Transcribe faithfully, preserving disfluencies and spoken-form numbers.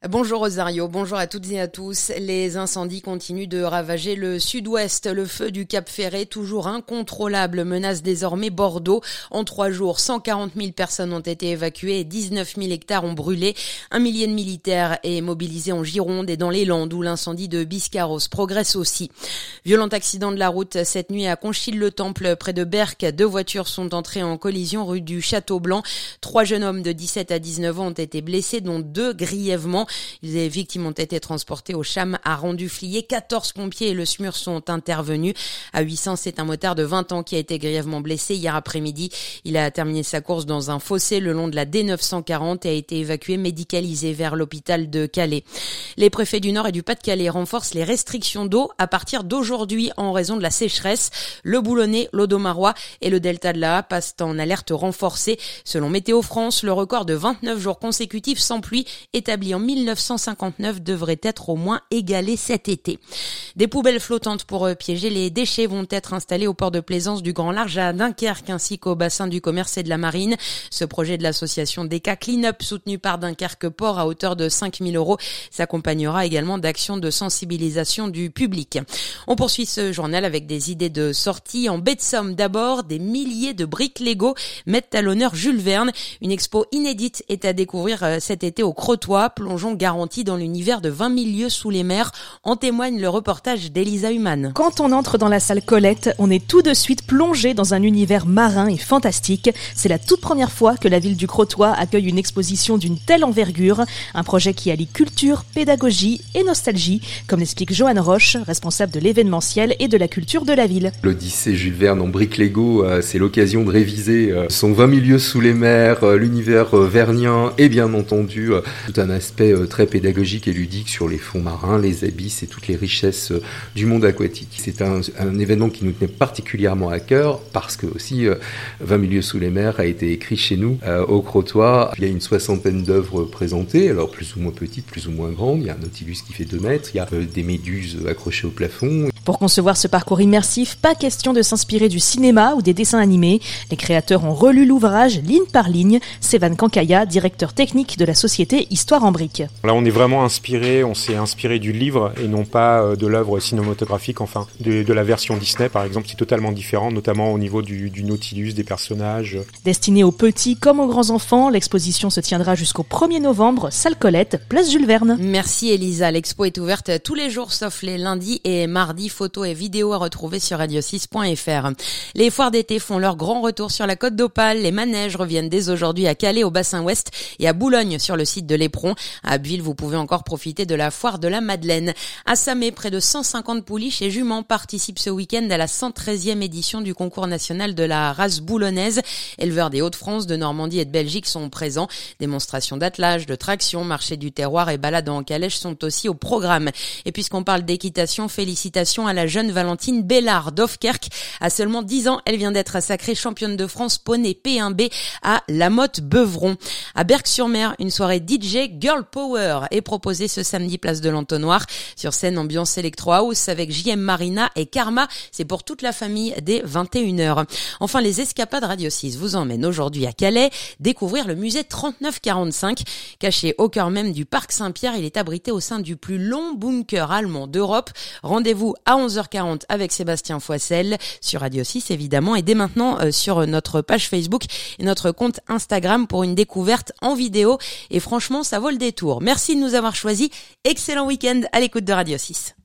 Bonjour Rosario, bonjour à toutes et à tous. Les incendies continuent de ravager le sud-ouest. Le feu du Cap Ferret, toujours incontrôlable, menace désormais Bordeaux. En trois jours, cent quarante mille personnes ont été évacuées et dix-neuf mille hectares ont brûlé. Un millier de militaires est mobilisé en Gironde et dans les Landes où l'incendie de Biscarrosse progresse aussi. Violent accident de la route cette nuit à Conchil-le-Temple, près de Berck. Deux voitures sont entrées en collision rue du Château-Blanc. Trois jeunes hommes de dix-sept à dix-neuf ans ont été blessés, dont deux grièvement. Les victimes ont été transportées au CHAM à Rendu-Flier. quatorze pompiers et le S M U R sont intervenus. À huit cents, c'est un motard de vingt ans qui a été grièvement blessé hier après-midi. Il a terminé sa course dans un fossé le long de la D neuf cent quarante et a été évacué médicalisé vers l'hôpital de Calais. Les préfets du Nord et du Pas-de-Calais renforcent les restrictions d'eau à partir d'aujourd'hui en raison de la sécheresse. Le Boulonnais, l'Audomarois et le Delta de la Haye passent en alerte renforcée. Selon Météo France, le record de vingt-neuf jours consécutifs sans pluie établi en mille neuf cent cinquante-neuf devrait être au moins égalé cet été. Des poubelles flottantes pour piéger les déchets vont être installées au port de plaisance du Grand Large à Dunkerque ainsi qu'au bassin du commerce et de la marine. Ce projet de l'association D E C A Clean-up soutenu par Dunkerque Port à hauteur de cinq mille euros s'accompagnera également d'actions de sensibilisation du public. On poursuit ce journal avec des idées de sortie. En baie de Somme d'abord, des milliers de briques Lego mettent à l'honneur Jules Verne. Une expo inédite est à découvrir cet été au Crotoy, plongeon garanti dans l'univers de vingt mille lieues sous les mers. En témoigne le reportage d'Elisa Humann. Quand on entre dans la salle Colette, on est tout de suite plongé dans un univers marin et fantastique. C'est la toute première fois que la ville du Crotoy accueille une exposition d'une telle envergure. Un projet qui allie culture, pédagogie et nostalgie, comme l'explique Johan Roche, responsable de l'événementiel et de la culture de la ville. L'Odyssée Jules Verne en briques Lego, c'est l'occasion de réviser son vingt mille lieues sous les mers, l'univers vernien et bien entendu tout un aspect très pédagogique et ludique sur les fonds marins, les abysses et toutes les richesses du monde aquatique. C'est un, un événement qui nous tenait particulièrement à cœur parce que aussi vingt mille lieues sous les mers a été écrit chez nous euh, au Crotoy. Il y a une soixantaine d'œuvres présentées, alors plus ou moins petites, plus ou moins grandes. Il y a un Nautilus qui fait deux mètres, il y a euh, des méduses accrochées au plafond. Pour concevoir ce parcours immersif, pas question de s'inspirer du cinéma ou des dessins animés. Les créateurs ont relu l'ouvrage ligne par ligne. Sévan Kankaya, directeur technique de la société Histoire en briques. Là, on est vraiment inspiré, on s'est inspiré du livre et non pas de l'œuvre cinématographique, enfin, de, de la version Disney, par exemple, qui est totalement différent, notamment au niveau du, du Nautilus, des personnages. Destinée aux petits comme aux grands enfants, l'exposition se tiendra jusqu'au premier novembre, salle Colette, place Jules Verne. Merci Elisa. L'expo est ouverte tous les jours sauf les lundis et mardis. Photos et vidéos à retrouver sur radio six point f r. Les foires d'été font leur grand retour sur la Côte d'Opale. Les manèges reviennent dès aujourd'hui à Calais, au bassin ouest et à Boulogne sur le site de l'Éperon. À Abbeville, vous pouvez encore profiter de la foire de la Madeleine. À Samé, près de cent cinquante pouliches et juments participent ce week-end à la cent treizième édition du concours national de la race boulonnaise. Éleveurs des Hauts-de-France, de Normandie et de Belgique sont présents. Démonstrations d'attelage, de traction, marché du terroir et balades en calèche sont aussi au programme. Et puisqu'on parle d'équitation, félicitations à la jeune Valentine Bellard d'Ofkerk. À seulement dix ans, elle vient d'être sacrée championne de France poney P un B à La Motte-Beuvron. À Berck-sur-Mer, une soirée D J Girl Power est proposée ce samedi place de l'Entonnoir. Sur scène, ambiance Electro House avec J M Marina et Karma. C'est pour toute la famille dès vingt et une heures. Enfin, les escapades Radio six vous emmènent aujourd'hui à Calais découvrir le musée trente-neuf quarante-cinq. Caché au cœur même du parc Saint-Pierre, il est abrité au sein du plus long bunker allemand d'Europe. Rendez-vous à onze heures quarante avec Sébastien Foissel sur Radio six évidemment et dès maintenant euh, sur notre page Facebook et notre compte Instagram pour une découverte en vidéo et franchement ça vaut le détour. Merci de nous avoir choisis. Excellent week-end à l'écoute de Radio six.